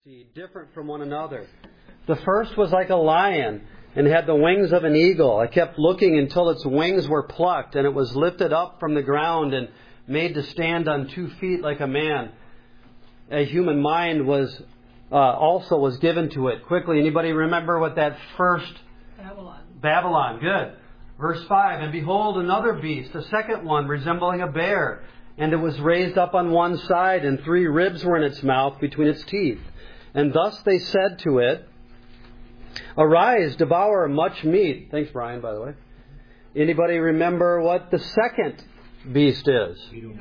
different from one another. The first was like a lion and had the wings of an eagle. I kept looking until its wings were plucked, and it was lifted up from the ground and made to stand on 2 feet like a man. A human mind also was given to it. Quickly, anybody remember what that first? Babylon, good. Verse 5, and behold another beast, a second one resembling a bear, and it was raised up on one side, and 3 ribs were in its mouth between its teeth. And thus they said to it, arise, devour much meat. Thanks, Brian, by the way. Anybody remember what the second beast is?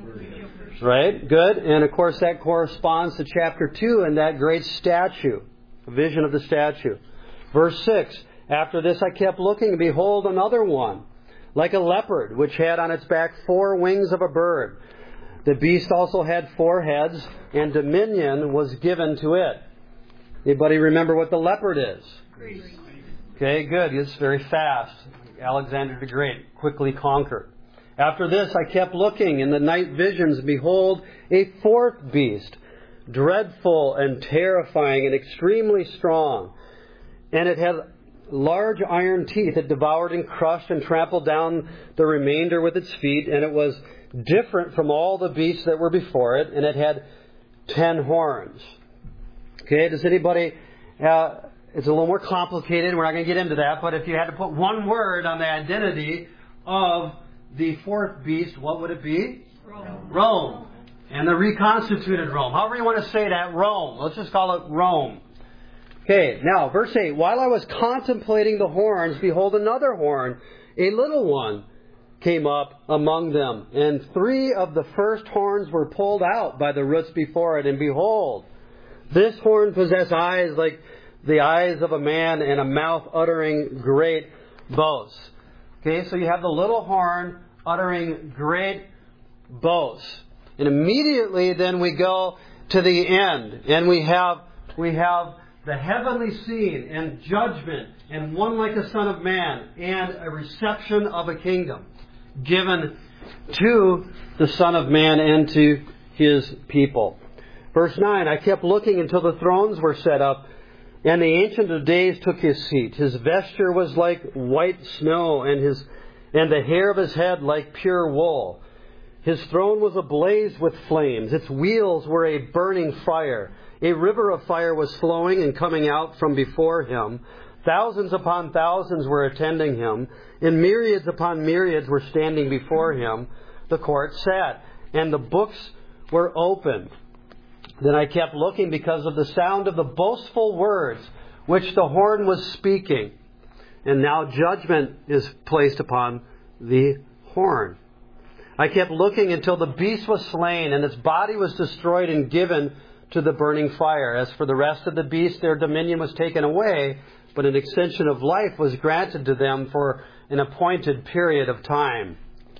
Right? Good. And of course that corresponds to chapter 2 and that great statue, a vision of the statue. Verse 6, after this I kept looking, and behold another one, like a leopard, which had on its back 4 wings of a bird. The beast also had 4 heads, and dominion was given to it. Anybody remember what the leopard is? Greece. Okay, good. It's very fast. Alexander the Great quickly conquered. After this I kept looking in the night visions, and behold, a 4th beast, dreadful and terrifying and extremely strong. And it had large iron teeth. It devoured and crushed and trampled down the remainder with its feet, and it was different from all the beasts that were before it, and it had 10 horns. Okay, does anybody... it's a little more complicated. We're not going to get into that. But if you had to put one word on the identity of the 4th beast, what would it be? Rome. And the reconstituted Rome. However you want to say that, Rome. Let's just call it Rome. Okay, now, verse 8. While I was contemplating the horns, behold, another horn, a little one, came up among them. And 3 of the first horns were pulled out by the roots before it. And behold, this horn possessed eyes like the eyes of a man, and a mouth uttering great boasts. Okay, so you have the little horn uttering great boasts. And immediately then we go to the end. And we have the heavenly scene and judgment and one like a son of man and a reception of a kingdom given to the Son of Man and to His people. Verse 9, I kept looking until the thrones were set up, and the Ancient of Days took his seat. His vesture was like white snow, and the hair of his head like pure wool. His throne was ablaze with flames. Its wheels were a burning fire. A river of fire was flowing and coming out from before him. Thousands upon thousands were attending him, and myriads upon myriads were standing before him. The court sat, and the books were opened. Then I kept looking because of the sound of the boastful words which the horn was speaking. And now judgment is placed upon the horn. I kept looking until the beast was slain, and its body was destroyed and given to the burning fire. As for the rest of the beasts, their dominion was taken away, but an extension of life was granted to them for an appointed period of time.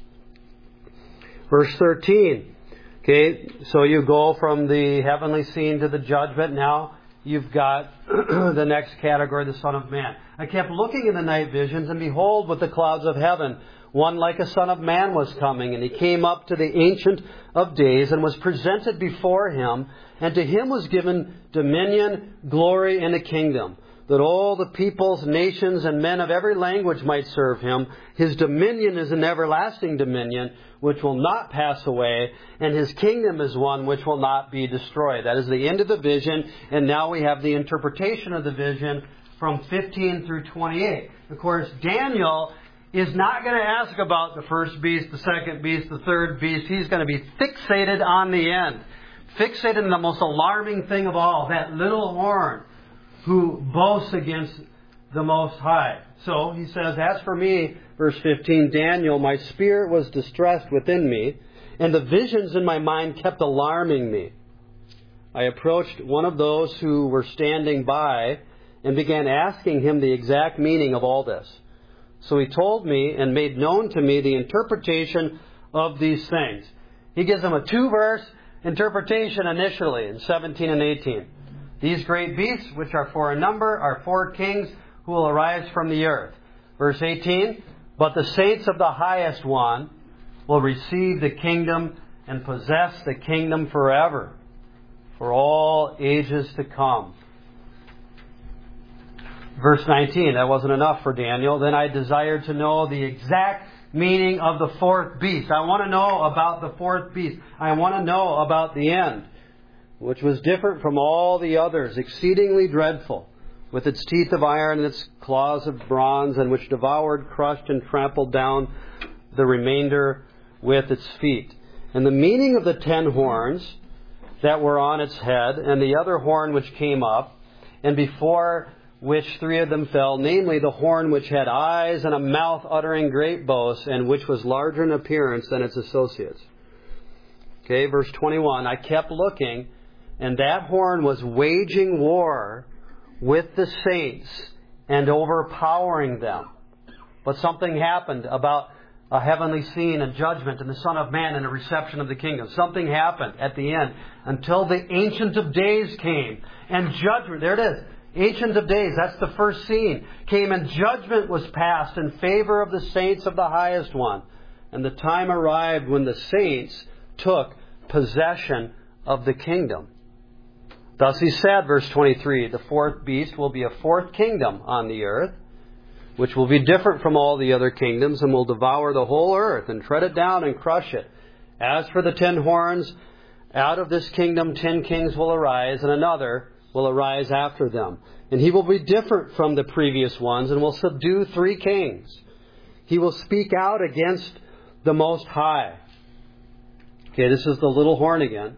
Verse 13. Okay, so you go from the heavenly scene to the judgment. Now you've got the next category, the Son of Man. I kept looking in the night visions, and behold, with the clouds of heaven, one like a son of man was coming. And he came up to the Ancient of Days and was presented before him. And to him was given dominion, glory, and a kingdom, that all the peoples, nations, and men of every language might serve him. His dominion is an everlasting dominion, which will not pass away, and his kingdom is one which will not be destroyed. That is the end of the vision, and now we have the interpretation of the vision from 15 through 28. Of course, Daniel is not going to ask about the first beast, the second beast, the third beast. He's going to be fixated on the end. Fixated on the most alarming thing of all, that little horn who boasts against the Most High. So he says, as for me, verse 15, Daniel, my spirit was distressed within me, and the visions in my mind kept alarming me. I approached one of those who were standing by and began asking him the exact meaning of all this. So he told me and made known to me the interpretation of these things. He gives them a 2-verse interpretation initially in 17 and 18. These great beasts, which are 4 in number, are 4 kings who will arise from the earth. Verse 18, but the saints of the highest one will receive the kingdom and possess the kingdom forever. for all ages to come. Verse 19, that wasn't enough for Daniel. Then I desired to know the exact meaning of the fourth beast. I want to know about the fourth beast. I want to know about the end, which was different from all the others, exceedingly dreadful, with its teeth of iron and its claws of bronze, and which devoured, crushed, and trampled down the remainder with its feet. And the meaning of the 10 horns that were on its head, and the other horn which came up, and before which 3 of them fell, namely the horn which had eyes and a mouth uttering great boasts, and which was larger in appearance than its associates. Okay, verse 21, I kept looking, and that horn was waging war with the saints and overpowering them. But something happened about a heavenly scene and judgment and the Son of Man and a reception of the kingdom. Something happened at the end until the Ancient of Days came and judgment. There it is. Ancient of Days, that's the first scene, came and judgment was passed in favor of the saints of the highest one. And the time arrived when the saints took possession of the kingdom. Thus he said, verse 23, the fourth beast will be a fourth kingdom on the earth, which will be different from all the other kingdoms, and will devour the whole earth and tread it down and crush it. As for the 10 horns, out of this kingdom 10 kings will arise, and another will arise after them. And he will be different from the previous ones, and will subdue 3 kings. He will speak out against the Most High. Okay, this is the little horn again.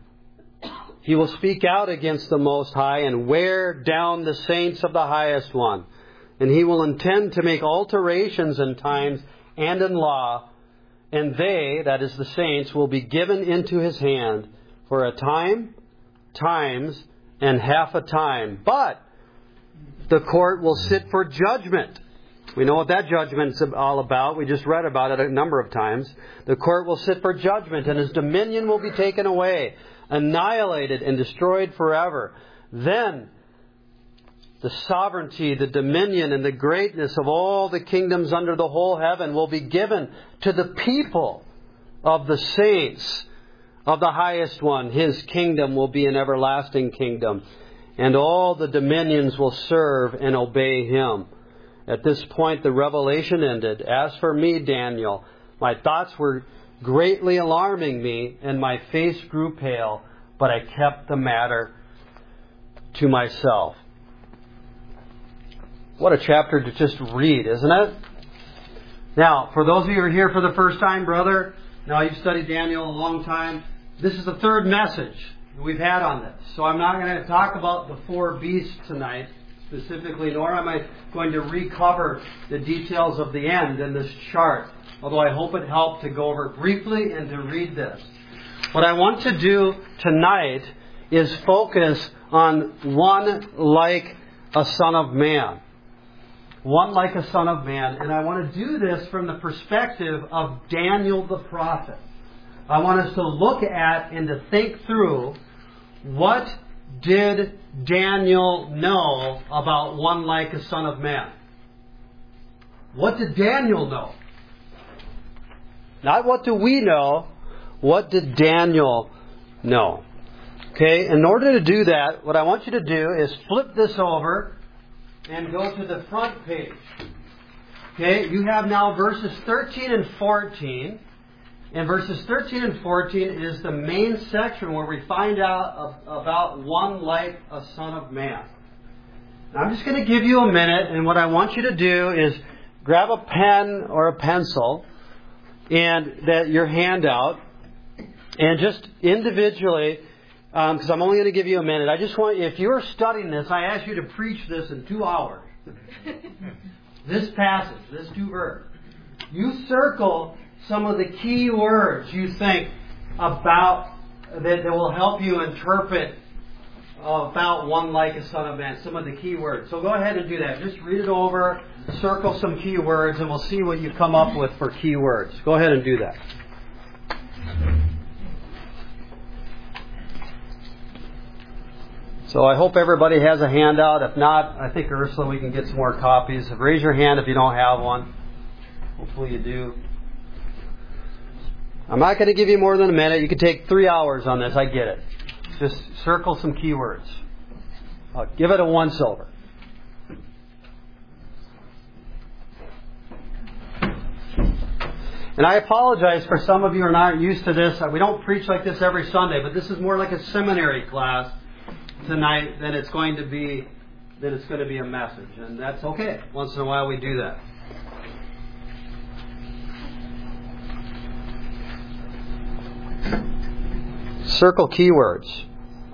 He will speak out against the Most High and wear down the saints of the highest one. And he will intend to make alterations in times and in law. And they, that is the saints, will be given into his hand for a time, times, and half a time. But the court will sit for judgment. We know what that judgment is all about. We just read about it a number of times. The court will sit for judgment, and his dominion will be taken away, annihilated and destroyed forever. Then the sovereignty, the dominion, and the greatness of all the kingdoms under the whole heaven will be given to the people of the saints of the highest one. His kingdom will be an everlasting kingdom, and all the dominions will serve and obey him. At this point, the revelation ended. As for me, Daniel, my thoughts were greatly alarming me, and my face grew pale, but I kept the matter to myself. What a chapter to just read, isn't it? Now, for those of you who are here for the first time, brother, now you've studied Daniel a long time. This is the third message we've had on this. So I'm not going to talk about the 4 beasts tonight specifically, nor am I going to recover the details of the end in this chart. Although I hope it helped to go over briefly and to read this. What I want to do tonight is focus on one like a son of man. One like a son of man. And I want to do this from the perspective of Daniel the prophet. I want us to look at and to think through, what did Daniel know about one like a son of man? What did Daniel know? Not what do we know, what did Daniel know? Okay, in order to do that, what I want you to do is flip this over and go to the front page. Okay, you have now verses 13 and 14. And verses 13 and 14 is the main section where we find out about one like a son of man. Now, I'm just going to give you a minute, and what I want you to do is grab a pen or a pencil and your handout, and just individually, because I'm only going to give you a minute, I just want you, if you're studying this, I ask you to preach this in 2 hours. This passage, this 2 verses. You circle some of the key words you think about that will help you interpret about one like a son of man, some of the key words. So go ahead and do that. Just read it over, circle some key words, and we'll see what you come up with for key words. Go ahead and do that. So I hope everybody has a handout. If not, I think Ursula, we can get some more copies. Raise your hand if you don't have one. Hopefully you do. I'm not going to give you more than a minute. You can take 3 hours on this. I get it. Just circle some keywords. I'll give it a once over. And I apologize for some of you who are not used to this. We don't preach like this every Sunday, but this is more like a seminary class tonight than it's going to be a message. And that's okay. Once in a while we do that. Circle keywords.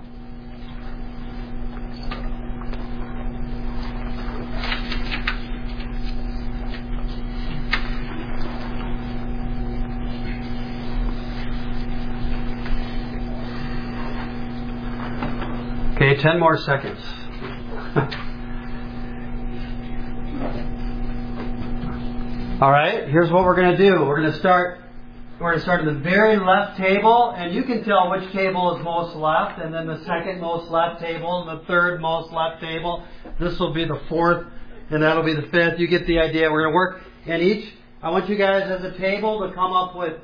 Okay, 10 more seconds. All right, here's what we're going to do. We're going to start in the very left table, and you can tell which table is most left, and then the second most left table, and the third most left table. This will be the fourth, and that'll be the fifth. You get the idea. We're going to work in each. I want you guys as a table to come up with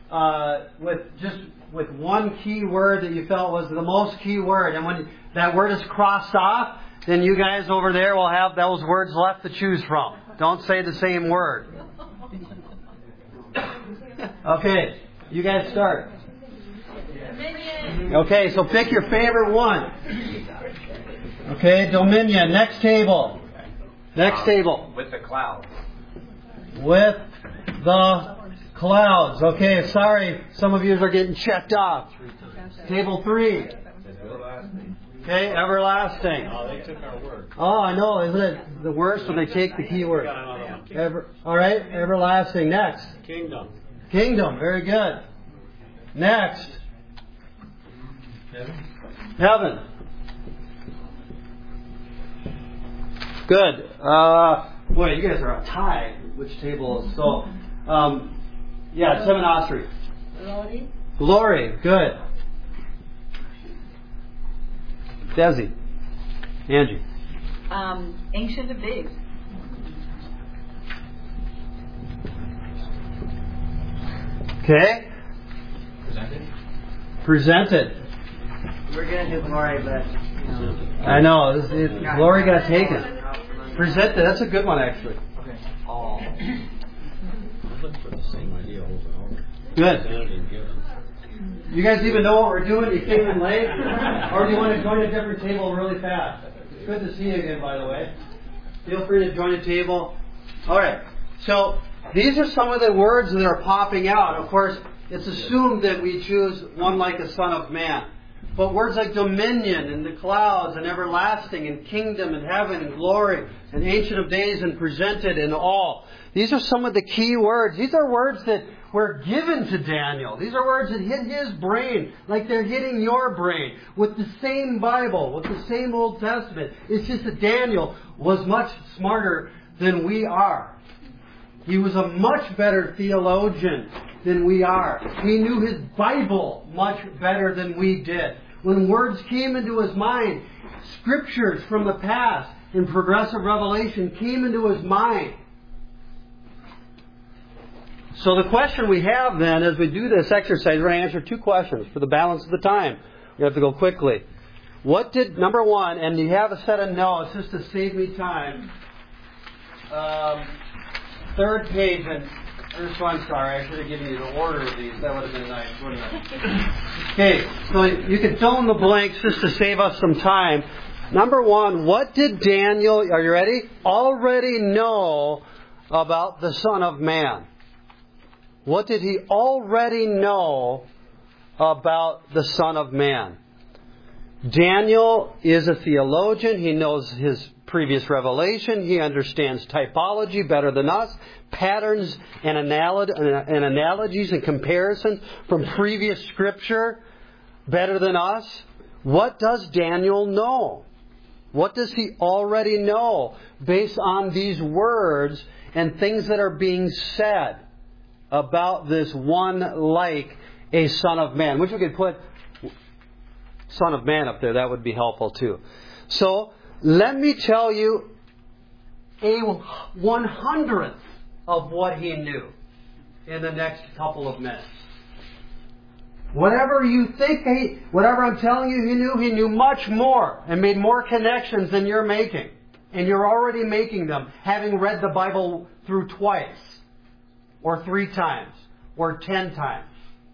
one key word that you felt was the most key word. And when that word is crossed off, then you guys over there will have those words left to choose from. Don't say the same word. Okay, you guys start. Okay, so pick your favorite one. Okay, Dominion. Next table. Next table. With the clouds. With the clouds. Okay, sorry. Some of you are getting checked off. Table 3. Okay, everlasting. Oh, they took our word. Oh, I know. Isn't it the worst when they take the key word? All right, everlasting. Next. Kingdom. Kingdom. Very good. Next. Heaven. Good. Boy, you guys are a tie. Which table? So, Seminostry. Glory. Glory. Good. Desi. Angie. Ancient of Days. Okay. Presented. We're going to do glory, but... I know. Glory got taken. Presented. That's a good one, actually. Okay. I'm looking for the same idea over and over. Good. You guys even know what we're doing? You came in late? Or do you want to join a different table really fast? It's good to see you again, by the way. Feel free to join a table. All right. So these are some of the words that are popping out. Of course, it's assumed that we choose one like a son of man. But words like dominion and the clouds and everlasting and kingdom and heaven and glory and ancient of days and presented and all. These are some of the key words. These are words that were given to Daniel. These are words that hit his brain like they're hitting your brain with the same Bible, with the same Old Testament. It's just that Daniel was much smarter than we are. He was a much better theologian than we are. He knew his Bible much better than we did. When words came into his mind, scriptures from the past and progressive revelation came into his mind. So the question we have then, as we do this exercise, we're going to answer 2 questions for the balance of the time. We have to go quickly. Number 1, and you have a set of notes just to save me time. 3rd page, and I'm sorry, I should have given you the order of these. That would have been nice, wouldn't it? Okay, so you can fill in the blanks just to save us some time. Number 1, what did Daniel, are you ready? Already know about the Son of Man? What did he already know about the Son of Man? Daniel is a theologian. He knows his previous revelation. He understands typology better than us, patterns and analogies and comparisons from previous Scripture better than us. What does Daniel know? What does he already know based on these words and things that are being said about this one like a Son of Man? Which we could put Son of Man up there. That would be helpful too. So, let me tell you a 100th of what he knew in the next couple of minutes. Whatever you think, whatever I'm telling you he knew much more and made more connections than you're making. And you're already making them, having read the Bible through twice, or 3 times, or 10 times.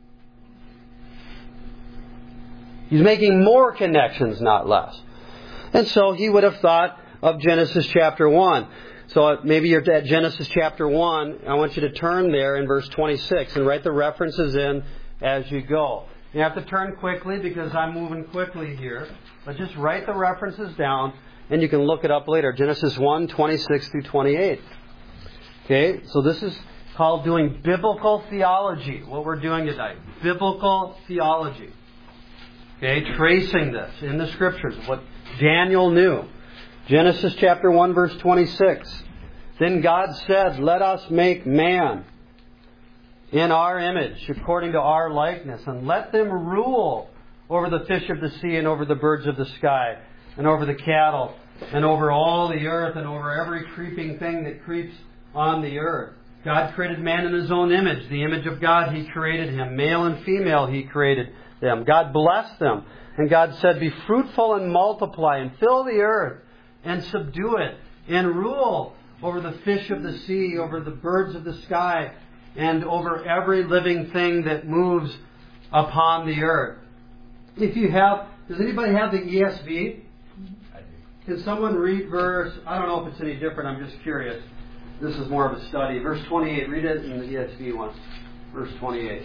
He's making more connections, not less. And so he would have thought of Genesis chapter 1. So maybe you're at Genesis chapter 1. I want you to turn there in verse 26 and write the references in as you go. You have to turn quickly because I'm moving quickly here. But just write the references down and you can look it up later. Genesis 1, 26 through 28. Okay, so this is called doing biblical theology, what we're doing tonight. Biblical theology. Okay, tracing this in the Scriptures, what Daniel knew. Genesis chapter 1, verse 26. Then God said, "Let us make man in our image, according to our likeness, and let them rule over the fish of the sea and over the birds of the sky and over the cattle and over all the earth and over every creeping thing that creeps on the earth." God created man in His own image. The image of God He created him. Male and female He created them. God blessed them. And God said, "Be fruitful and multiply and fill the earth and subdue it and rule over the fish of the sea, over the birds of the sky, and over every living thing that moves upon the earth." If you have, does anybody have the ESV? I do. Can someone read verse, I don't know if it's any different, I'm just curious. This is more of a study. Verse 28, read it in the ESV one. Verse 28.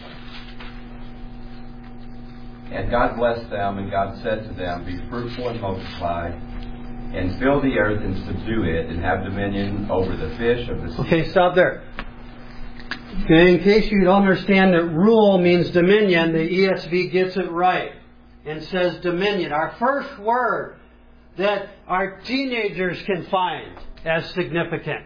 And God blessed them, and God said to them, "Be fruitful and multiply, and fill the earth and subdue it, and have dominion over the fish of the sea." Okay, stop there. Okay, in case you don't understand that rule means dominion, the ESV gets it right and says dominion. Our first word that our teenagers can find as significant.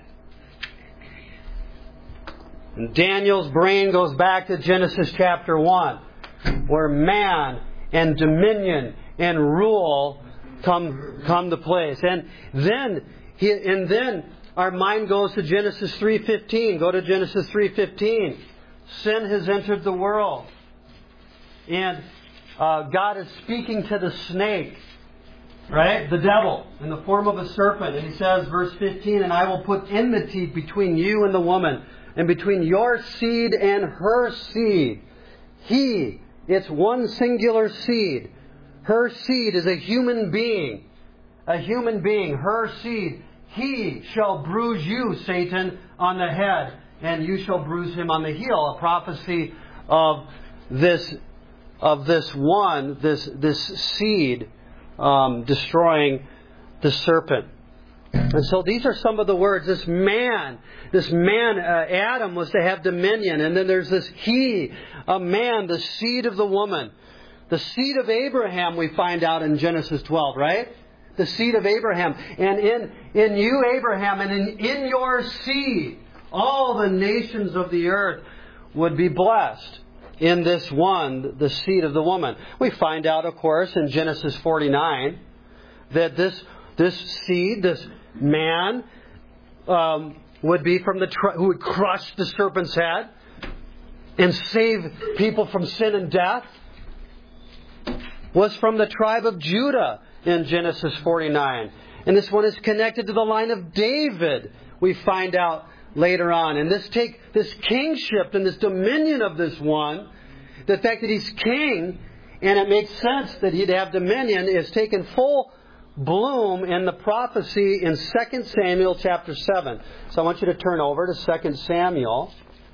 And Daniel's brain goes back to Genesis chapter 1, where man and dominion and rule come to place. And then our mind goes to Genesis 3:15. Go to Genesis 3:15. Sin has entered the world. And God is speaking to the snake, right? The devil, in the form of a serpent. And He says, verse 15, "And I will put enmity between you and the woman, and between your seed and her seed." It's one singular seed. Her seed is a human being. A human being. Her seed. "He shall bruise you, Satan, on the head, and you shall bruise him on the heel." A prophecy of this seed destroying the serpent. And so these are some of the words. This man, Adam, was to have dominion. And then there's this a man, the seed of the woman. The seed of Abraham we find out in Genesis 12, right? The seed of Abraham. And in you, Abraham, and in your seed, all the nations of the earth would be blessed. In this one, the seed of the woman. We find out, of course, in Genesis 49, that this seed, this man, would be from who would crush the serpent's head and save people from sin and death, was from the tribe of Judah in Genesis 49. And this one is connected to the line of David, we find out later on. And this kingship and this dominion of this one, the fact that he's king, and it makes sense that he'd have dominion, is taken full bloom in the prophecy in 2 Samuel chapter 7. So I want you to turn over to 2 Samuel.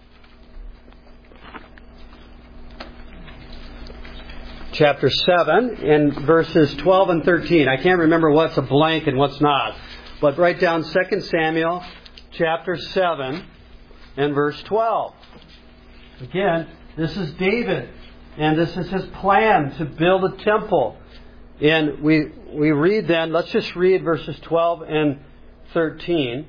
Chapter 7 and verses 12 and 13. I can't remember what's a blank and what's not. But write down 2 Samuel chapter 7 and verse 12. Again, this is David. And this is his plan to build a temple. And we read then, let's just read verses 12 and 13.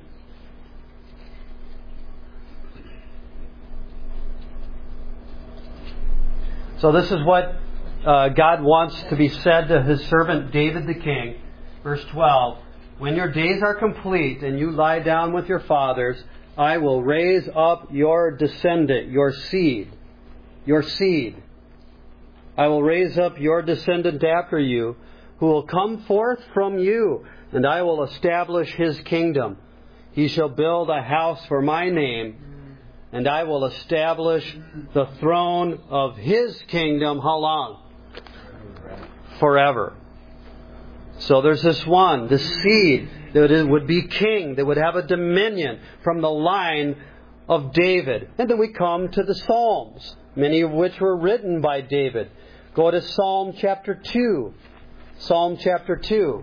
So this is what God wants to be said to His servant David the king. Verse 12. "When your days are complete and you lie down with your fathers, I will raise up your descendant, your seed. I will raise up your descendant after you, who will come forth from you, and I will establish his kingdom. He shall build a house for my name, and I will establish the throne of his kingdom. How long? Forever. So there's this one, the seed that would be king, that would have a dominion from the line of David. And then we come to the Psalms, many of which were written by David. Go to Psalm chapter 2. Psalm chapter 2.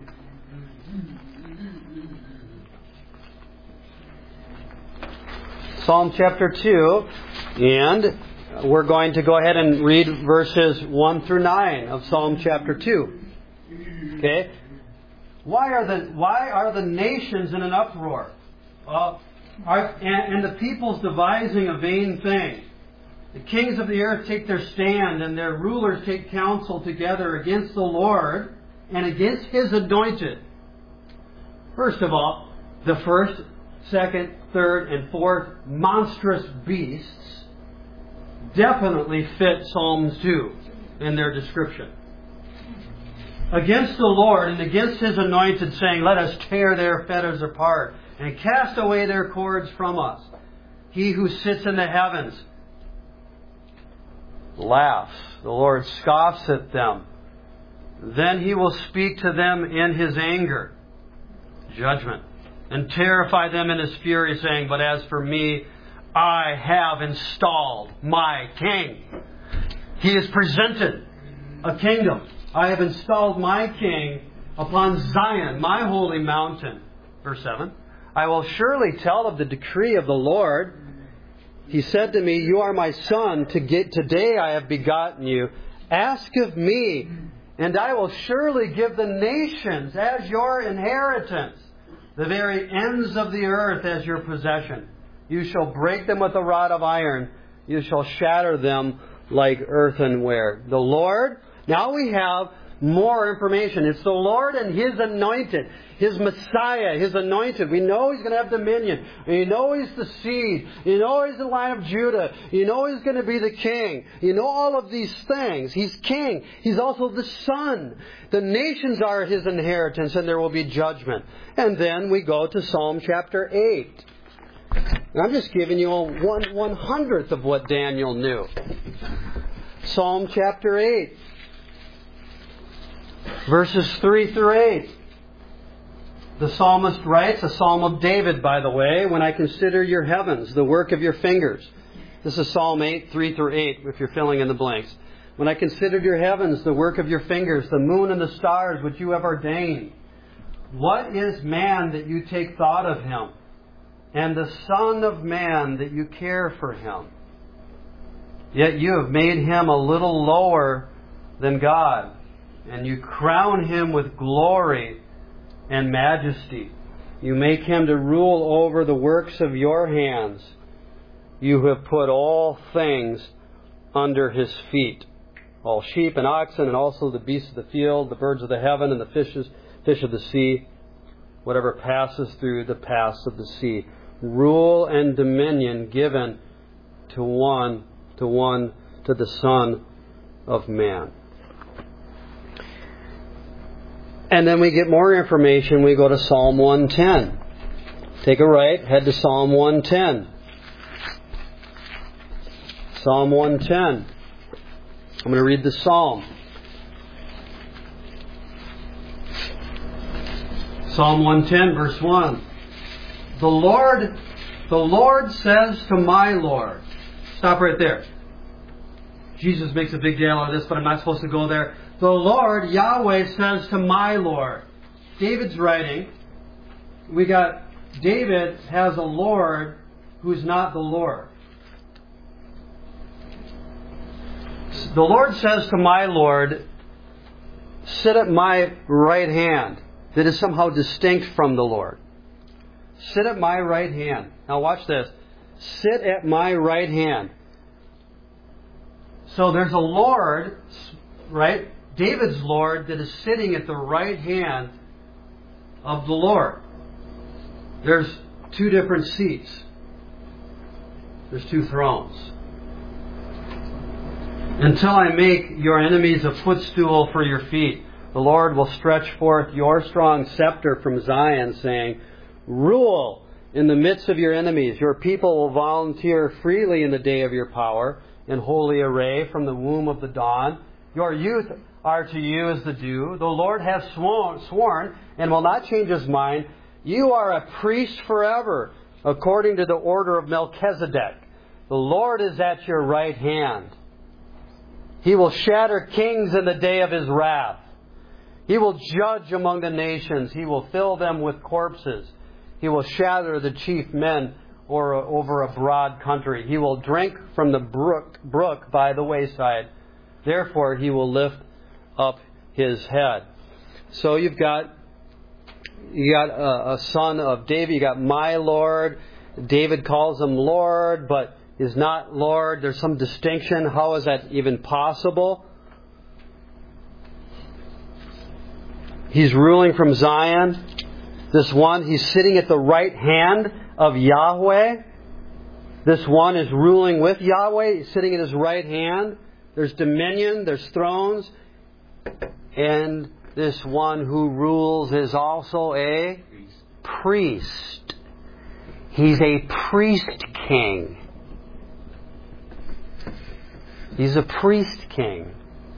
Psalm chapter 2, and we're going to go ahead and read verses 1 through 9 of Psalm chapter 2. Okay? Why are the nations in an uproar? And the peoples devising a vain thing? The kings of the earth take their stand, and their rulers take counsel together against the Lord and against His anointed. First of all, the first, second, third, and fourth monstrous beasts definitely fit Psalms 2 in their description. Against the Lord and against His anointed, saying, let us tear their fetters apart and cast away their cords from us. He who sits in the heavens laughs. The Lord scoffs at them. Then He will speak to them in His anger, judgment, and terrify them in His fury, saying, but as for me, I have installed my king. He has presented a kingdom. I have installed my king upon Zion, my holy mountain. Verse 7. I will surely tell of the decree of the Lord. He said to me, you are my son. Today I have begotten you. Ask of me, and I will surely give the nations as your inheritance, the very ends of the earth as your possession. You shall break them with a rod of iron. You shall shatter them like earthenware. The Lord, now we have more information. It's the Lord and His anointed, His Messiah, His anointed. We know He's going to have dominion. You know He's the seed. You know He's the line of Judah. You know He's going to be the king. You know all of these things. He's king. He's also the Son. The nations are His inheritance, and there will be judgment. And then we go to Psalm chapter 8. And I'm just giving you a 1/100th of what Daniel knew. Psalm chapter 8. Verses 3 through 8. The psalmist writes, a psalm of David, by the way, when I consider your heavens, the work of your fingers. This is Psalm 8, 3 through 8, if you're filling in the blanks. When I considered your heavens, the work of your fingers, the moon and the stars which you have ordained. What is man that you take thought of him? And the Son of Man that you care for him? Yet you have made him a little lower than God, and you crown him with glory and majesty. You make him to rule over the works of your hands. You have put all things under his feet, all sheep and oxen, and also the beasts of the field, the birds of the heaven, and the fish of the sea, whatever passes through the paths of the sea. Rule and dominion given to the Son of Man. And then we get more information. We go to Psalm 110. Take a right, head to Psalm 110. Psalm 110. I'm going to read the psalm. Psalm 110, verse 1. The Lord says to my Lord. Stop right there. Jesus makes a big deal out of this, but I'm not supposed to go there. The Lord, Yahweh, says to my Lord. David's writing. We got David has a Lord who's not the Lord. The Lord says to my Lord, sit at my right hand. That is somehow distinct from the Lord. Sit at my right hand. Now watch this. Sit at my right hand. So there's a Lord, right? David's Lord that is sitting at the right hand of the Lord. There's two different seats. There's two thrones. until I make your enemies a footstool for your feet. The Lord will stretch forth your strong scepter from Zion, saying, rule in the midst of your enemies. Your people will volunteer freely in the day of your power, in holy array from the womb of the dawn. Your youth are to you as the dew. The Lord has sworn and will not change His mind. You are a priest forever, according to the order of Melchizedek. The Lord is at your right hand. He will shatter kings in the day of His wrath. He will judge among the nations. He will fill them with corpses. He will shatter the chief men over a broad country. He will drink from the brook by the wayside. Therefore, He will lift up His head. So you got a son of David. You got my Lord. David calls Him Lord, but is not Lord. There's some distinction. How is that even possible? He's ruling from Zion. This one, He's sitting at the right hand of Yahweh. This one is ruling with Yahweh. He's sitting at His right hand. There's dominion. There's thrones. And this one who rules is also a priest. He's a priest king. He's a priest king.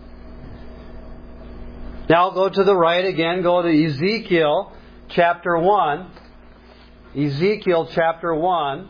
Now go to the right again. Go to Ezekiel chapter 1. Ezekiel chapter 1.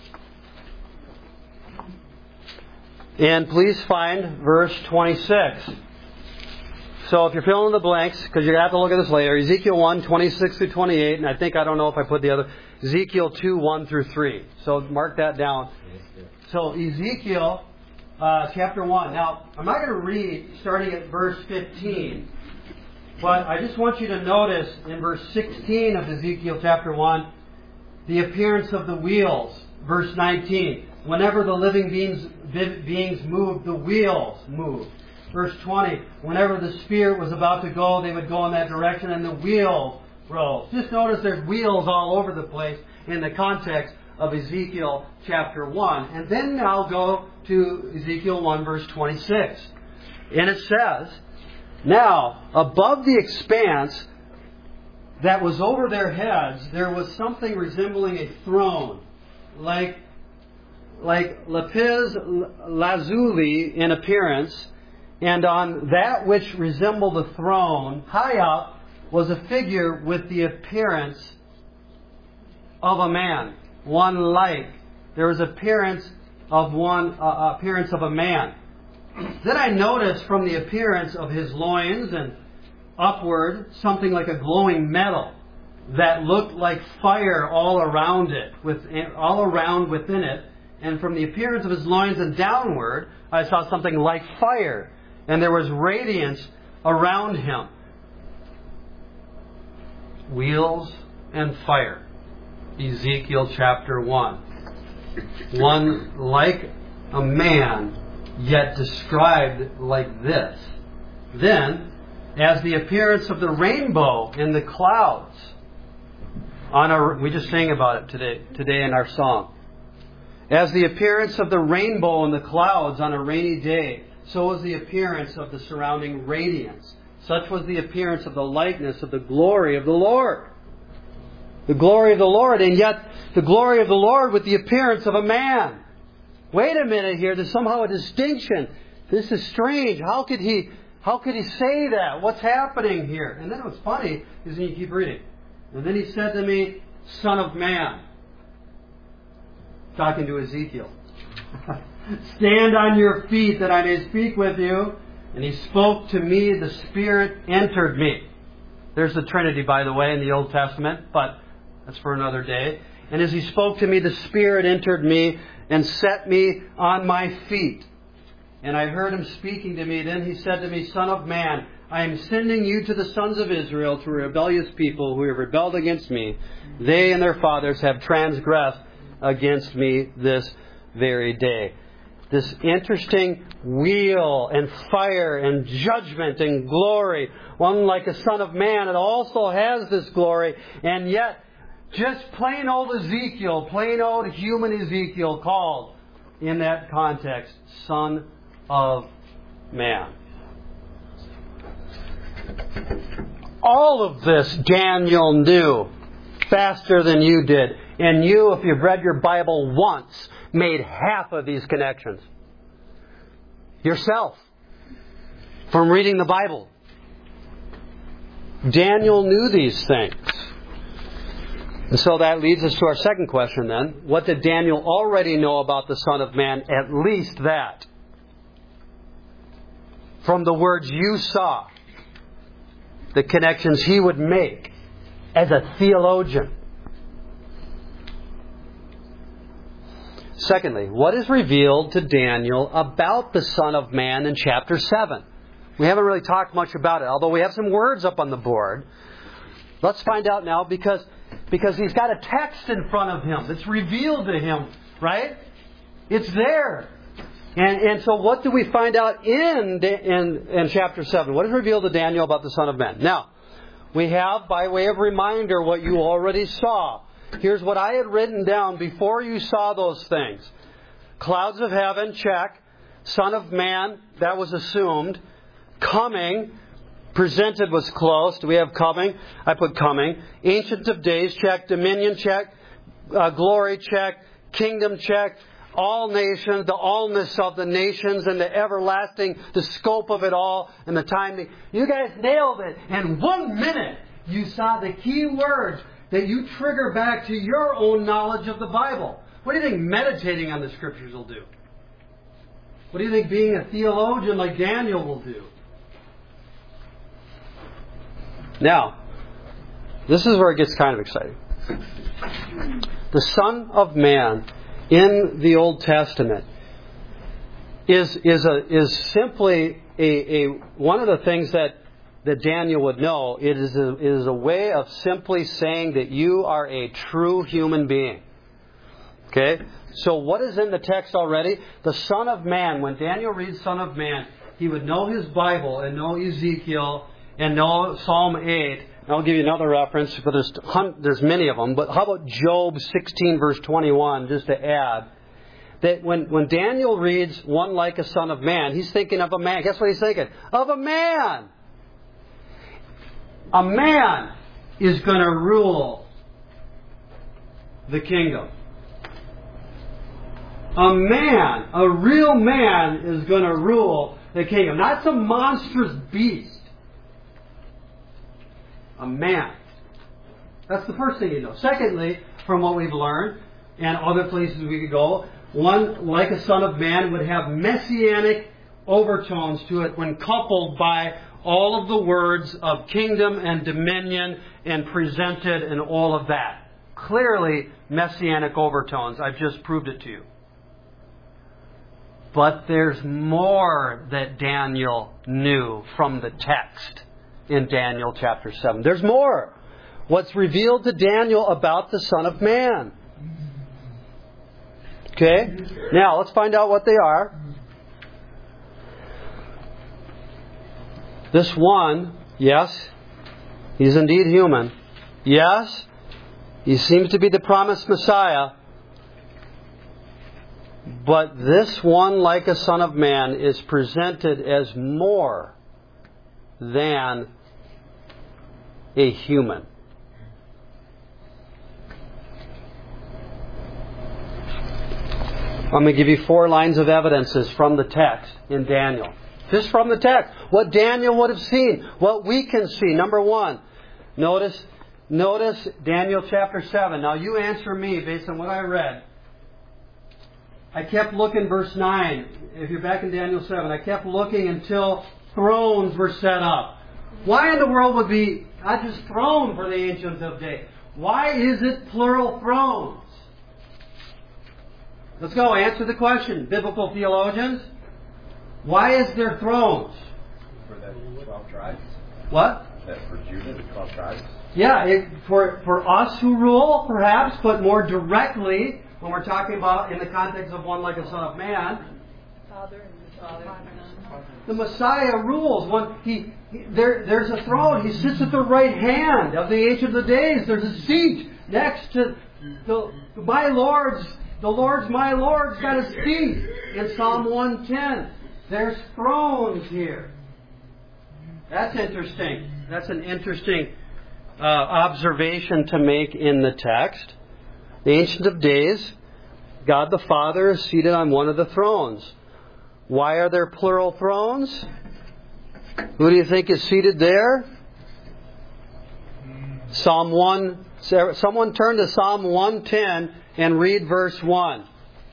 And please find verse 26. So if you're filling in the blanks, because you're going to have to look at this later, Ezekiel 1, 26 through 28, and I don't know if I put the other, Ezekiel 2, 1 through 3. So mark that down. So Ezekiel chapter 1. Now, I'm not going to read starting at verse 15, but I just want you to notice in verse 16 of Ezekiel chapter 1, the appearance of the wheels. Verse 19, whenever the living beings moved, the wheels moved. Verse 20, whenever the Spirit was about to go, they would go in that direction and the wheels roll. Just notice there's wheels all over the place in the context of Ezekiel chapter 1. And then I'll go to Ezekiel 1 verse 26. And it says, now, above the expanse that was over their heads, there was something resembling a throne, like lapis lazuli in appearance, and on that which resembled a throne, high up, was a figure with the appearance of a man. One like. There was appearance of a man. Then I noticed from the appearance of his loins and upward something like a glowing metal that looked like fire all around it, within it. And from the appearance of his loins and downward, I saw something like fire. And there was radiance around him. Wheels and fire. Ezekiel chapter 1. One like a man, yet described like this. Then, as the appearance of the rainbow in the clouds. We just sang about it today in our song. As the appearance of the rainbow in the clouds on a rainy day, so was the appearance of the surrounding radiance. Such was the appearance of the likeness of the glory of the Lord. The glory of the Lord, and yet the glory of the Lord with the appearance of a man. Wait a minute here, there's somehow a distinction. This is strange. How could he say that? What's happening here? And then what's funny is when you keep reading. And then he said to me, Son of man. Talking to Ezekiel. Stand on your feet that I may speak with you. And he spoke to me, the Spirit entered me. There's the Trinity, by the way, in the Old Testament, but that's for another day. And as he spoke to me, the Spirit entered me and set me on my feet. And I heard him speaking to me. Then he said to me, Son of man, I am sending you to the sons of Israel, to a rebellious people who have rebelled against me. They and their fathers have transgressed against me this very day. This interesting wheel and fire and judgment and glory. One like a son of man, it also has this glory. And yet, just plain old Ezekiel, plain old human Ezekiel called, in that context, Son of Man. All of this Daniel knew faster than you did. And you, if you've read your Bible once, made half of these connections. Yourself. From reading the Bible. Daniel knew these things. And so that leads us to our second question then. What did Daniel already know about the Son of Man? At least that. From the words you saw. The connections he would make as a theologian. Secondly, what is revealed to Daniel about the Son of Man in chapter 7? We haven't really talked much about it, although we have some words up on the board. Let's find out now because he's got a text in front of him that's revealed to him, right? It's there. And so what do we find out in chapter 7? What is revealed to Daniel about the Son of Man? Now, we have, by way of reminder, what you already saw. Here's what I had written down before you saw those things. Clouds of heaven, check. Son of Man, that was assumed. Coming, presented was close. Do we have coming? I put coming. Ancient of Days, check. Dominion, check. Glory, check. Kingdom, check. All nations, the allness of the nations and the everlasting, the scope of it all and the timing. You guys nailed it. In 1 minute, you saw the key words that you trigger back to your own knowledge of the Bible. What do you think meditating on the Scriptures will do? What do you think being a theologian like Daniel will do? Now, this is where it gets kind of exciting. The Son of Man in the Old Testament is simply one of the things that Daniel would know. It is a way of simply saying that you are a true human being. Okay? So what is in the text already? The Son of Man. When Daniel reads Son of Man, he would know his Bible and know Ezekiel and know Psalm 8. I'll give you another reference, but there's many of them. But how about Job 16, verse 21, just to add. That when Daniel reads one like a son of man, he's thinking of a man. Guess what he's thinking? Of a man! A man is going to rule the kingdom. A man, a real man, is going to rule the kingdom. Not some monstrous beast. A man. That's the first thing you know. Secondly, from what we've learned, and other places we could go, one, like a son of man, would have messianic overtones to it when coupled by all of the words of kingdom and dominion and presented and all of that. Clearly messianic overtones. I've just proved it to you. But there's more that Daniel knew from the text in Daniel chapter 7. There's more. What's revealed to Daniel about the Son of Man. Okay? Now, let's find out what they are. This one, yes, he's indeed human. Yes, he seems to be the promised Messiah. But this one, like a Son of Man, is presented as more than a human. I'm going to give you 4 lines of evidences from the text in Daniel. Just from the text. What Daniel would have seen. What we can see. Number 1. Notice Daniel chapter 7. Now you answer me based on what I read. I kept looking, verse 9. If you're back in Daniel 7, I kept looking until thrones were set up. Why in the world would be not just throne for the Ancient of Days? Why is it plural thrones? Let's go. Answer the question. Biblical theologians. Why is there thrones? For the 12 tribes. What? That for Judah, the 12 tribes. Yeah, for us who rule, perhaps, but more directly, when we're talking about in the context of one like a Son of Man, the Messiah rules. There's a throne. He sits at the right hand of the Ancient of Days. There's a seat next to my Lord's. The Lord's my Lord's got a seat in Psalm 110. There's thrones here. That's interesting. That's an interesting observation to make in the text. The Ancient of Days, God the Father is seated on one of the thrones. Why are there plural thrones? Who do you think is seated there? Psalm 1. Someone turn to Psalm 110 and read verse 1.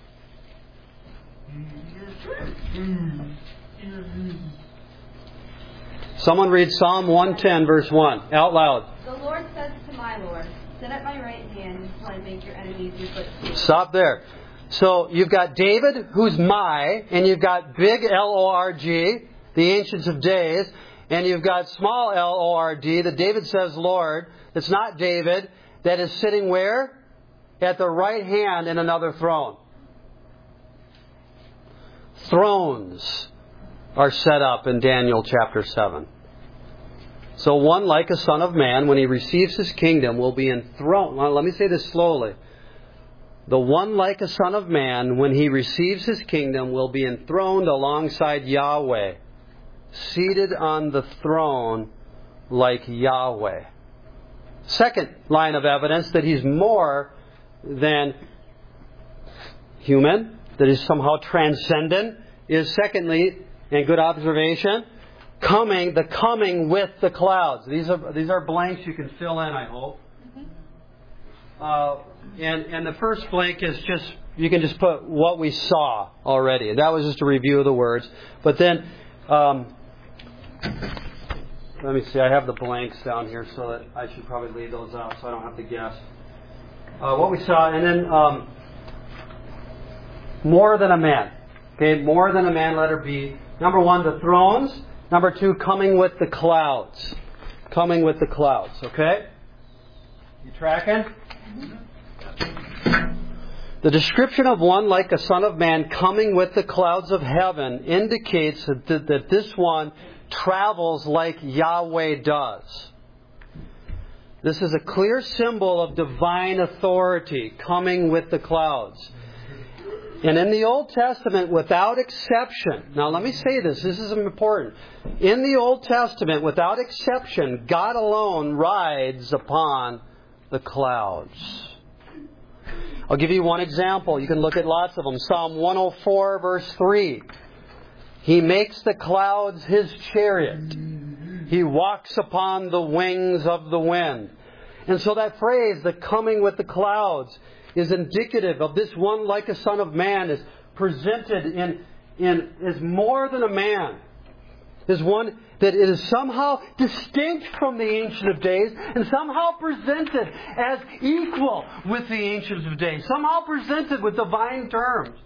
Someone read Psalm 110 verse 1 out loud. The Lord says to my Lord, sit at my right hand until I make your enemies your footstool. Stop there. So you've got David, who's my, and you've got big L-O-R-G, the Ancients of Days, and you've got small L-O-R-D, that David says Lord. It's not David, that is sitting where? At the right hand in another throne. Thrones are set up in Daniel chapter 7. So one like a son of man, when he receives his kingdom, will be enthroned. Well, let me say this slowly. The one like a son of man, when he receives his kingdom, will be enthroned alongside Yahweh, seated on the throne like Yahweh. Second line of evidence that he's more than human, that is somehow transcendent, is secondly, and good observation, the coming with the clouds. These are blanks you can fill in, I hope. And the first blank is just, you can just put what we saw already. And that was just a review of the words. But then, let me see, I have the blanks down here so that I should probably leave those out so I don't have to guess. What we saw, and then more than a man. Okay, more than a man, letter B. Number 1, the thrones. Number 2, coming with the clouds. Coming with the clouds, okay? You tracking? The description of one like a son of man coming with the clouds of heaven indicates that this one travels like Yahweh does. This is a clear symbol of divine authority, coming with the clouds. And in the Old Testament, without exception, now let me say this is important. In the Old Testament, without exception, God alone rides upon the clouds. I'll give you one example. You can look at lots of them. Psalm 104, verse 3. He makes the clouds His chariot. He walks upon the wings of the wind. And so that phrase, the coming with the clouds, is indicative of this one like a son of man, is presented in as more than a man. Is one that it is somehow distinct from the Ancient of Days and somehow presented as equal with the Ancient of Days. Somehow presented with divine terms.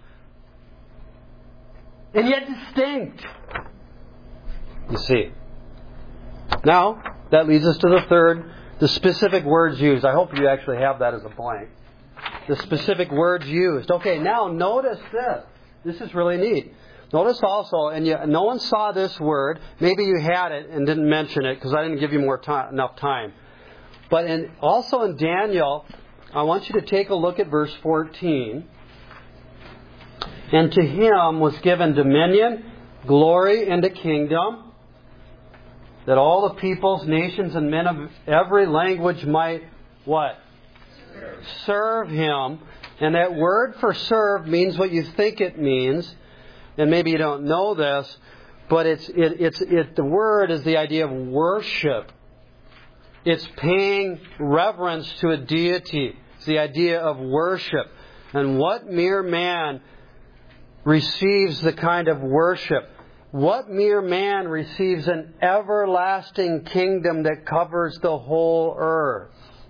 And yet distinct. You see. Now, that leads us to the third, the specific words used. I hope you actually have that as a blank. The specific words used. Okay, now notice this. This is really neat. Notice also, and no one saw this word. Maybe you had it and didn't mention it because I didn't give you enough time. But also in Daniel, I want you to take a look at verse 14. And to Him was given dominion, glory, and a kingdom, that all the peoples, nations, and men of every language might, what? Serve Him. And that word for serve means what you think it means. And maybe you don't know this, but the word is the idea of worship. It's paying reverence to a deity. It's the idea of worship. And what mere man receives the kind of worship? What mere man receives an everlasting kingdom that covers the whole earth?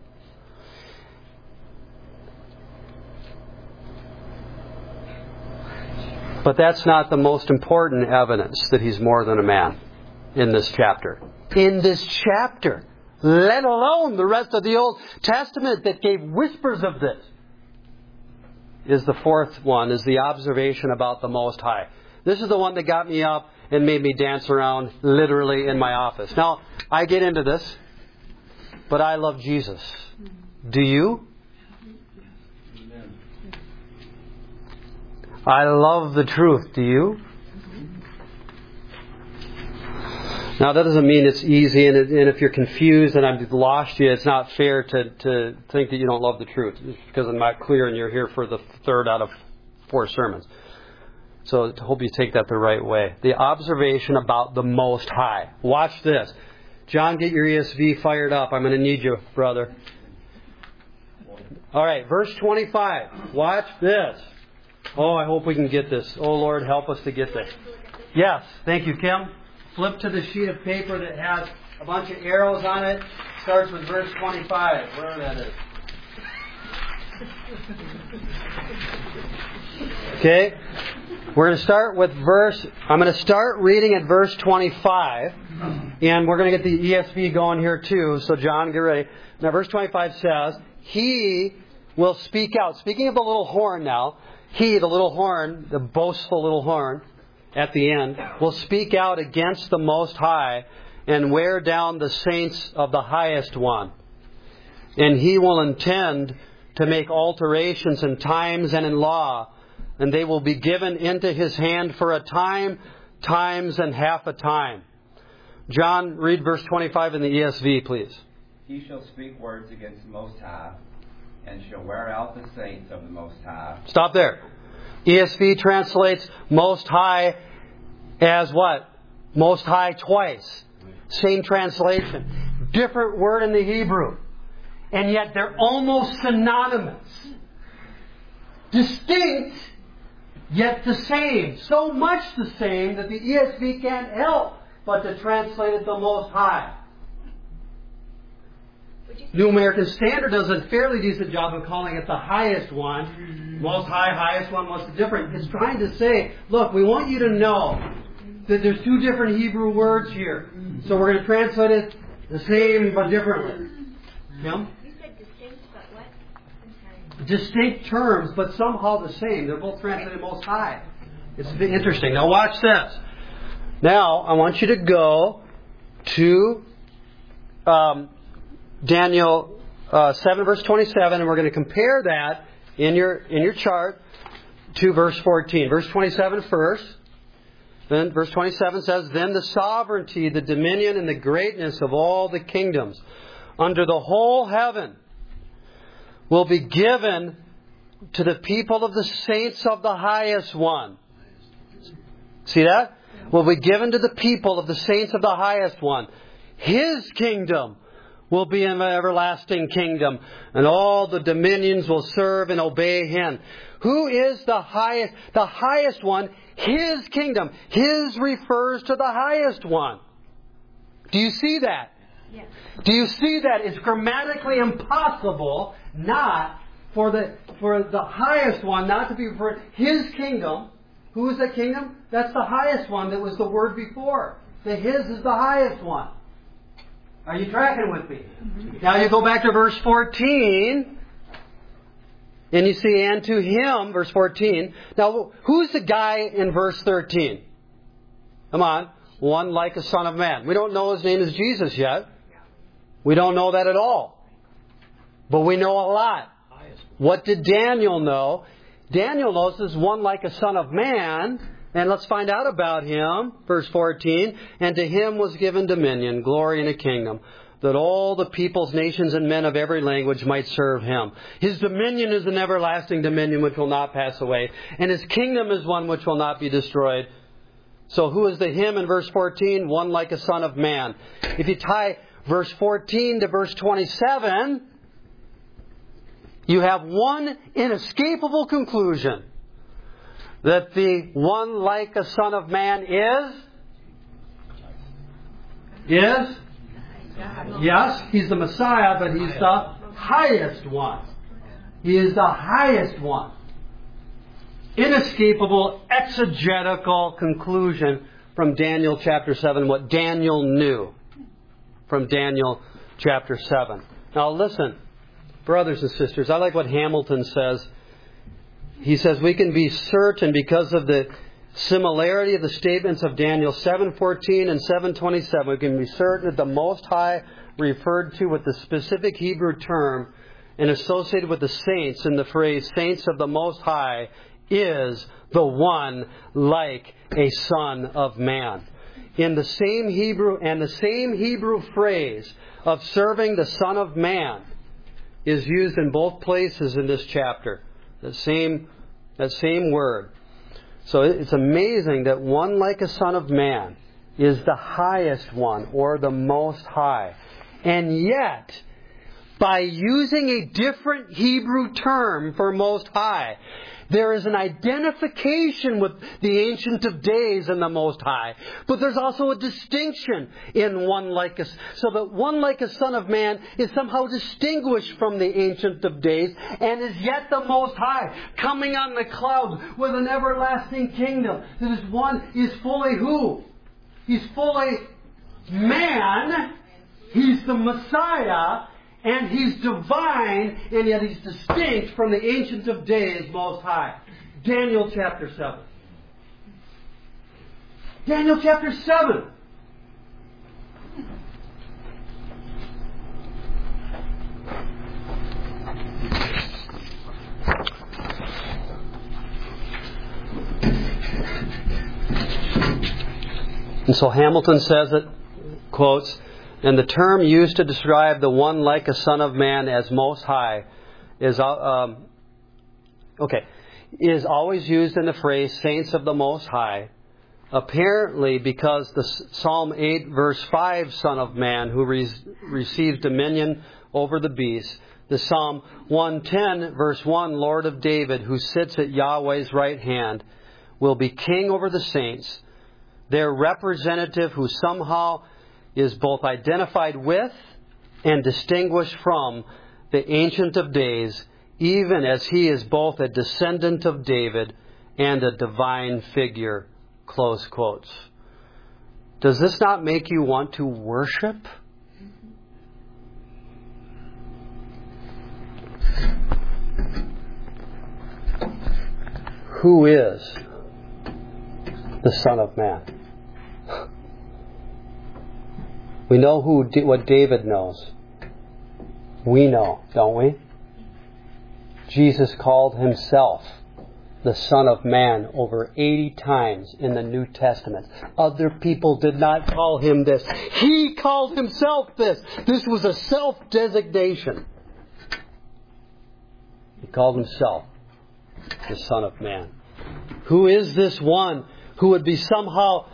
But that's not the most important evidence that He's more than a man in this chapter. In this chapter, let alone the rest of the Old Testament that gave whispers of this, is the fourth one, is the observation about the Most High. This is the one that got me up and made me dance around literally in my office. Now, I get into this, but I love Jesus. Do you? I love the truth. Do you? Now, that doesn't mean it's easy, and if you're confused and I've lost you, it's not fair to think that you don't love the truth. It's because I'm not clear and you're here for the third out of 4 sermons. So I hope you take that the right way. The observation about the Most High. Watch this. John, get your ESV fired up. I'm going to need you, brother. All right, verse 25. Watch this. Oh, I hope we can get this. Oh, Lord, help us to get this. Yes, thank you, Kim. Flip to the sheet of paper that has a bunch of arrows on it. Starts with verse 25, wherever that is. Okay? We're going to start with I'm going to start reading at verse 25. And we're going to get the ESV going here too. So John, get ready. Now verse 25 says, He will speak out. Speaking of the little horn now, He, the little horn, the boastful little horn, at the end, will speak out against the Most High and wear down the saints of the Highest One. And He will intend to make alterations in times and in law, and they will be given into His hand for a time, times, and half a time. John, read verse 25 in the ESV, please. He shall speak words against the Most High, and shall wear out the saints of the Most High. Stop there. ESV translates Most High as what? Most High twice. Same translation. Different word in the Hebrew. And yet they're almost synonymous. Distinct, yet the same. So much the same that the ESV can't help but to translate it the Most High. New American Standard does a fairly decent job of calling it the highest one. Most High, highest one, what's the difference? It's trying to say, look, we want you to know that there's 2 different Hebrew words here. So we're going to translate it the same but differently. Kim? You said distinct, but what? I'm sorry. Distinct terms, but somehow the same. They're both translated Most High. It's interesting. Now watch this. Now, I want you to go to Daniel 7, verse 27, and we're going to compare that in your chart to verse 14. Verse 27 first. Then verse 27 says, Then the sovereignty, the dominion, and the greatness of all the kingdoms under the whole heaven will be given to the people of the saints of the highest one. See that? Will be given to the people of the saints of the highest one. His kingdom will be an everlasting kingdom, and all the dominions will serve and obey Him. Who is the highest? The highest one, His kingdom. His refers to the highest one. Do you see that? Yes. Do you see that? It's grammatically impossible not for the highest one not to be referred His kingdom. Who is that kingdom? That's the highest one that was the word before. The His is the highest one. Are you tracking with me? Now you go back to verse 14. And you see, and to Him, verse 14. Now, who's the guy in verse 13? Come on. One like a son of man. We don't know His name is Jesus yet. We don't know that at all. But we know a lot. What did Daniel know? Daniel knows there's one like a son of man. And let's find out about Him. Verse 14. And to Him was given dominion, glory, and a kingdom, that all the peoples, nations, and men of every language might serve Him. His dominion is an everlasting dominion which will not pass away. And His kingdom is one which will not be destroyed. So who is the Him in verse 14? One like a son of man. If you tie verse 14 to verse 27, you have one inescapable conclusion. That the one like a son of man is? Yes, He's the Messiah, but He's the highest one. He is the highest one. Inescapable exegetical conclusion from Daniel chapter 7, what Daniel knew from Daniel chapter 7. Now listen, brothers and sisters, I like what Hamilton says. He says we can be certain because of the similarity of the statements of Daniel 7:14 and 7:27. We can be certain that the Most High referred to with the specific Hebrew term and associated with the saints in the phrase saints of the Most High is the one like a son of man. in the same Hebrew phrase of serving the Son of Man is used in both places in this chapter. That same word. So it's amazing that one like a Son of Man is the highest one, or the most high. And yet, by using a different Hebrew term for most high, there is an identification with the Ancient of Days and the Most High. But there's also a distinction in one like a... So that one like a Son of Man is somehow distinguished from the Ancient of Days and is yet the Most High, coming on the clouds with an everlasting kingdom. This one is fully who? He's fully man. He's the Messiah. And He's divine, and yet He's distinct from the Ancient of Days, Most High. Daniel chapter 7. Daniel chapter 7. And so Hamilton says it, quotes, and the term used to describe the one like a Son of Man as Most High is always used in the phrase Saints of the Most High, apparently because the Psalm 8 verse 5 Son of Man who receives dominion over the beast, the Psalm 110 verse 1 Lord of David who sits at Yahweh's right hand, will be king over the saints, their representative who somehow is both identified with and distinguished from the Ancient of Days, even as He is both a descendant of David and a divine figure. Close quotes. Does this not make you want to worship? Who is the Son of Man? We know what David knows. We know, don't we? Jesus called Himself the Son of Man over 80 times in the New Testament. Other people did not call Him this. He called Himself this. This was a self-designation. He called Himself the Son of Man. Who is this one who would be somehow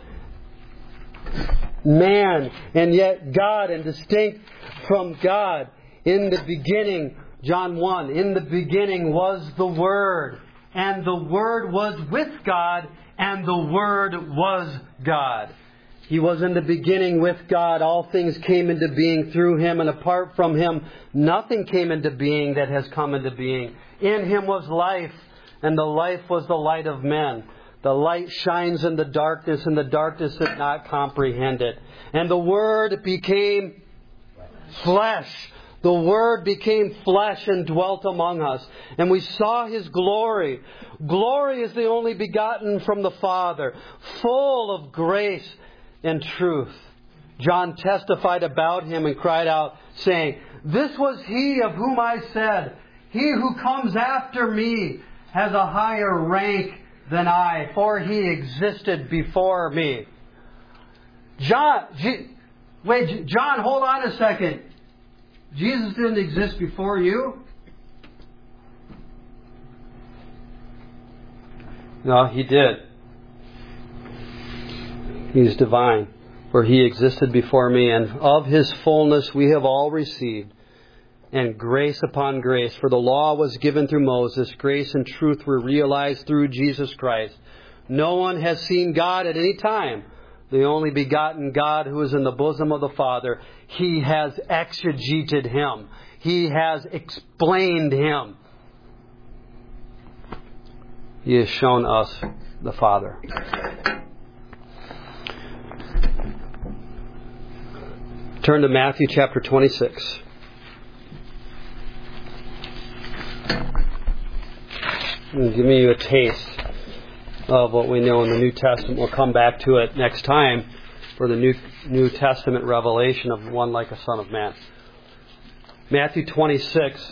man and yet God and distinct from God? In the beginning, John 1, in the beginning was the Word, and the Word was with God, and the Word was God. He was in the beginning with God. All things came into being through Him, and apart from Him, nothing came into being that has come into being. In Him was life, and the life was the light of men. The light shines in the darkness, and the darkness did not comprehend it. And the Word became flesh. The Word became flesh and dwelt among us. And we saw His glory. Glory is the only begotten from the Father, full of grace and truth. John testified about Him and cried out, saying, "This was He of whom I said, He who comes after me has a higher rank than I, for He existed before me." John, hold on a second. Jesus didn't exist before you? No, He did. He is divine, for He existed before me, and of His fullness we have all received, and grace upon grace. For the law was given through Moses, grace and truth were realized through Jesus Christ. No one has seen God at any time. The only begotten God who is in the bosom of the Father, He has exegeted Him. He has explained Him. He has shown us the Father. Turn to Matthew chapter 26. And give me a taste of what we know in the New Testament. We'll come back to it next time for the New Testament revelation of one like a Son of Man. Matthew 26,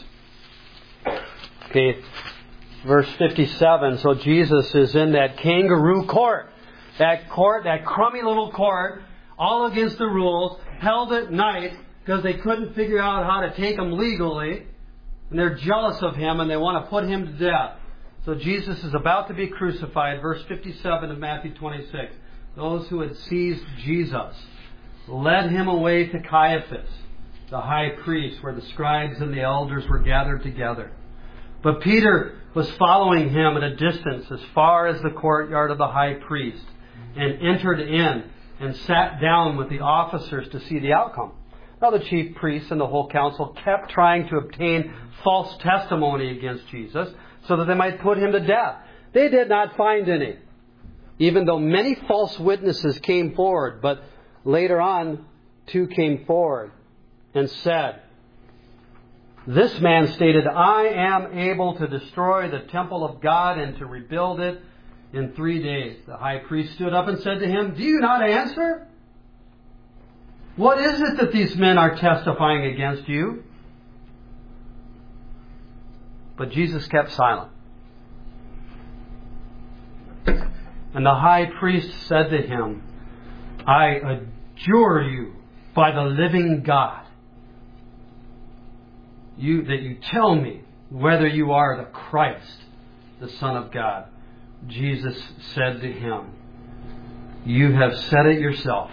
verse 57. So Jesus is in that kangaroo court. That court, that crummy little court, all against the rules, held at night because they couldn't figure out how to take him legally. And they're jealous of him and they want to put him to death. So Jesus is about to be crucified. Verse 57 of Matthew 26. Those who had seized Jesus led him away to Caiaphas, the high priest, where the scribes and the elders were gathered together. But Peter was following him at a distance as far as the courtyard of the high priest, and entered in and sat down with the officers to see the outcome. Now the chief priests and the whole council kept trying to obtain false testimony against Jesus so that they might put him to death. They did not find any, even though many false witnesses came forward. But later on, 2 came forward and said, "This man stated, 'I am able to destroy the temple of God and to rebuild it in 3 days.' The high priest stood up and said to him, 'Do you not answer? What is it that these men are testifying against you?' But Jesus kept silent. And the high priest said to him, 'I adjure you by the living God, that you tell me whether you are the Christ, the Son of God.' Jesus said to him, 'You have said it yourself.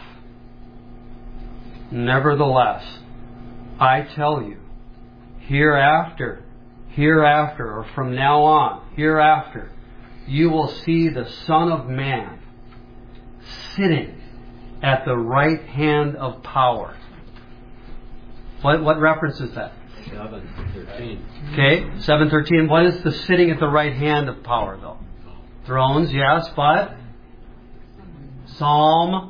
Nevertheless, I tell you, hereafter, or from now on, hereafter, you will see the Son of Man sitting at the right hand of power." What reference is that? 7:13. Okay, 7:13. What is the sitting at the right hand of power, though? Thrones, yes, but Psalm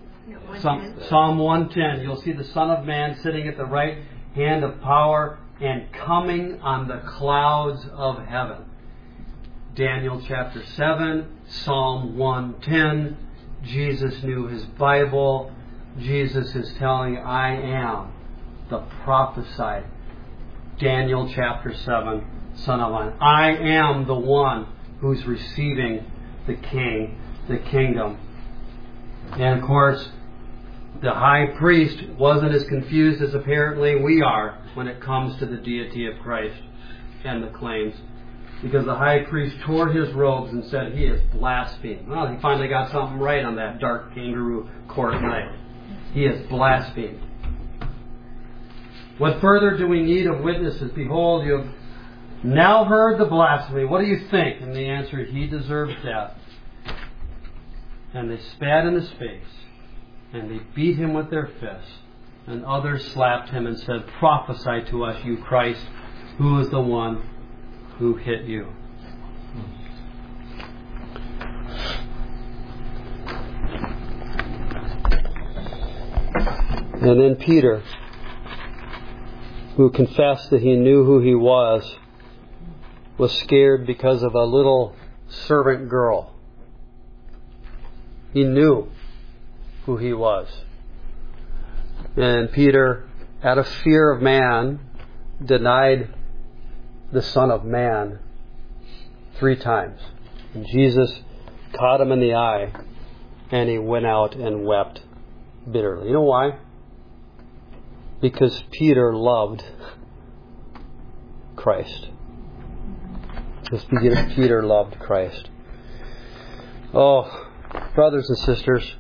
110. You'll see the Son of Man sitting at the right hand of power and coming on the clouds of heaven. Daniel chapter 7, Psalm 110. Jesus knew his Bible. Jesus is telling, "I am the prophesied." Daniel chapter 7, Son of Man. I am the one who's receiving the king, the kingdom. And of course, the high priest wasn't as confused as apparently we are when it comes to the deity of Christ and the claims. Because the high priest tore his robes and said, "He is blaspheming." Well, he finally got something right on that dark kangaroo court night. He has blasphemed. What further do we need of witnesses? Behold, you have now heard the blasphemy. What do you think? And the answer, "He deserves death." And they spat in his face, and they beat him with their fists. And others slapped him and said, "Prophesy to us, you Christ, who is the one who hit you?" And then Peter, who confessed that he knew who he was scared because of a little servant girl. He knew who he was. And Peter, out of fear of man, denied the Son of Man 3 times. And Jesus caught him in the eye, and he went out and wept bitterly. You know why? Because Peter loved Christ. Because Peter loved Christ. Oh, brothers and sisters,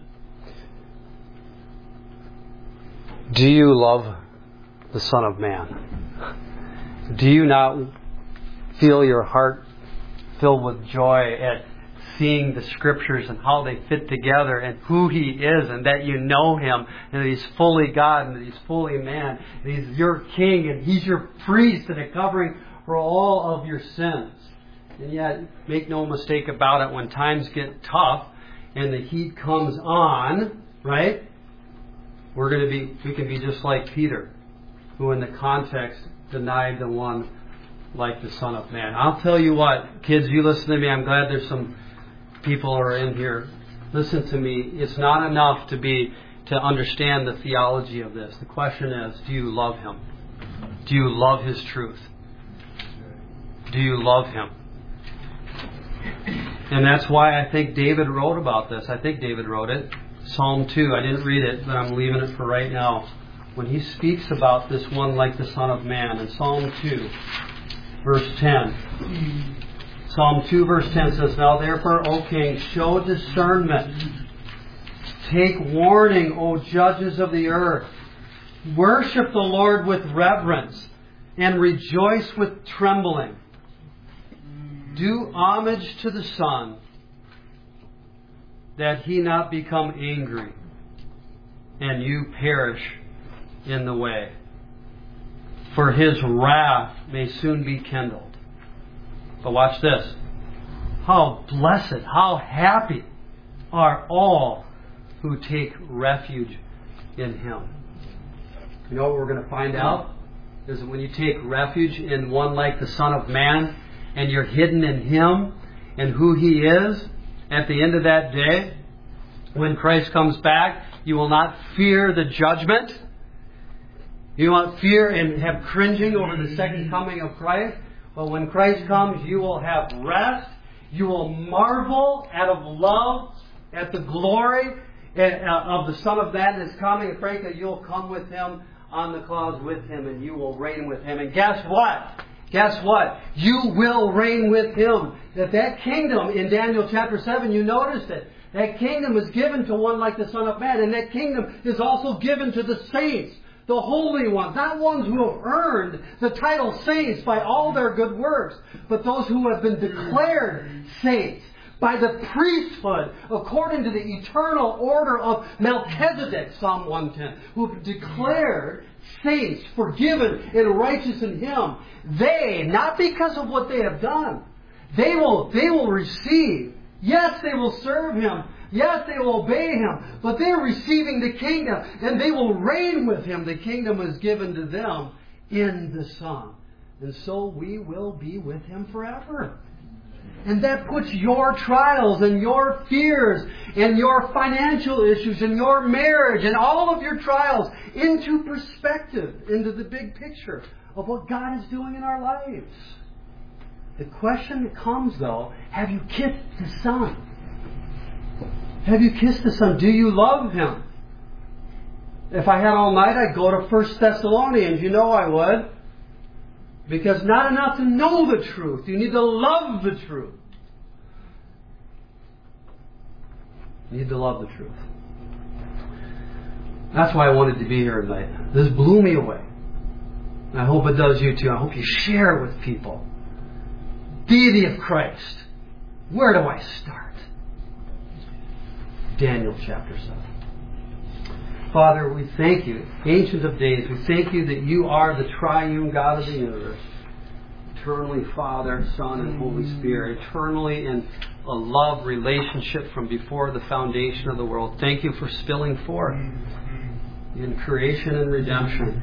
do you love the Son of Man? Do you not feel your heart filled with joy at seeing the Scriptures and how they fit together and who He is, and that you know Him, and that He's fully God and that He's fully man, and He's your King and He's your priest and a covering for all of your sins? And yet, make no mistake about it, when times get tough and the heat comes on, right? We can be just like Peter, who in the context denied the one like the Son of Man. I'll tell you what, kids, you listen to me. I'm glad there's some people who are in here. Listen to me. It's not enough to understand the theology of this. The question is, do you love Him? Do you love His truth? Do you love Him? And that's why I think David wrote about this. I think David wrote it. Psalm 2. I didn't read it, but I'm leaving it for right now. When he speaks about this one like the Son of Man in Psalm 2, verse 10. Psalm 2, verse 10 says, Now therefore, O King, show discernment. Take warning, O judges of the earth. Worship the Lord with reverence and rejoice with trembling. Do homage to the Son, that he not become angry, and you perish in the way. For his wrath may soon be kindled. But watch this. How blessed, how happy are all who take refuge in him. You know what we're going to find out? Is that when you take refuge in one like the Son of Man, and you're hidden in him and who he is, at the end of that day, when Christ comes back, you will not fear the judgment. You will not fear and have cringing over the second coming of Christ. But when Christ comes, you will have rest. You will marvel out of love at the glory of the Son of Man that's coming. And frankly, you'll come with him on the clouds with him, and you will reign with him. And guess what? Guess what? You will reign with him. That kingdom in Daniel chapter 7, you noticed it. That kingdom is given to one like the Son of Man. And that kingdom is also given to the saints, the holy ones. Not ones who have earned the title saints by all their good works, but those who have been declared saints by the priesthood according to the eternal order of Melchizedek, Psalm 110, who have declared saints, forgiven and righteous in him. They, not because of what they have done, they will receive. Yes, they will serve him. Yes, they will obey him. But they're receiving the kingdom, and they will reign with him. The kingdom is given to them in the Son. And so we will be with him forever. And that puts your trials and your fears and your financial issues and your marriage and all of your trials into perspective, into the big picture of what God is doing in our lives. The question that comes, though, have you kissed the Son? Have you kissed the Son? Do you love him? If I had all night, I'd go to 1 Thessalonians. You know I would. Because not enough to know the truth. You need to love the truth. You need to love the truth. That's why I wanted to be here tonight. This blew me away. And I hope it does you too. I hope you share it with people. Deity of Christ. Where do I start? Daniel chapter 7. Father, we thank you, Ancient of Days. We thank you that you are the triune God of the universe. Eternally Father, Son, and Holy Spirit. Eternally in a love relationship from before the foundation of the world. Thank you for spilling forth in creation and redemption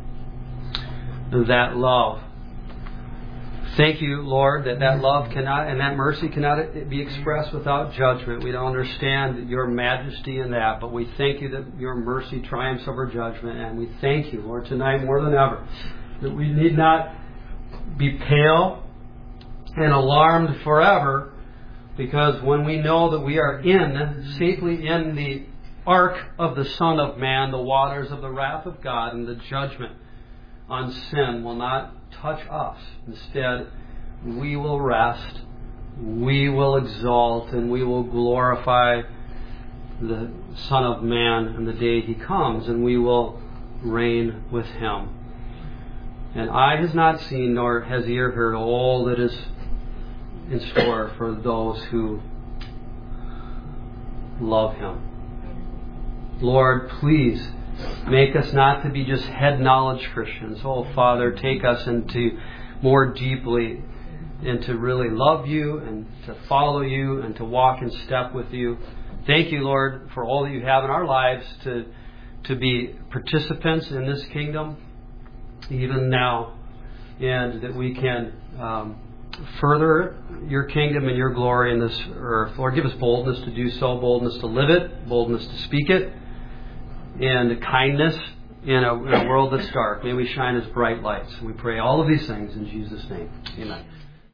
that love. Thank you, Lord, that love cannot and that mercy cannot be expressed without judgment. We don't understand your majesty in that, but we thank you that your mercy triumphs over judgment. And we thank you, Lord, tonight more than ever, that we need not be pale and alarmed forever, because when we know that we are safely in the ark of the Son of Man, the waters of the wrath of God and the judgment on sin will not touch us. Instead, we will rest, we will exalt, and we will glorify the Son of Man in the day he comes, and we will reign with him. And eye has not seen, nor has ear heard all that is in store for those who love him. Lord, please make us not to be just head knowledge Christians. Oh, Father, take us into more deeply and to really love you and to follow you and to walk in step with you. Thank you, Lord, for all that you have in our lives to be participants in this kingdom, even now, and that we can further your kingdom and your glory in this earth. Lord, give us boldness to do so, boldness to live it, boldness to speak it, and kindness in a world that's dark. May we shine as bright lights. We pray all of these things in Jesus' name. Amen.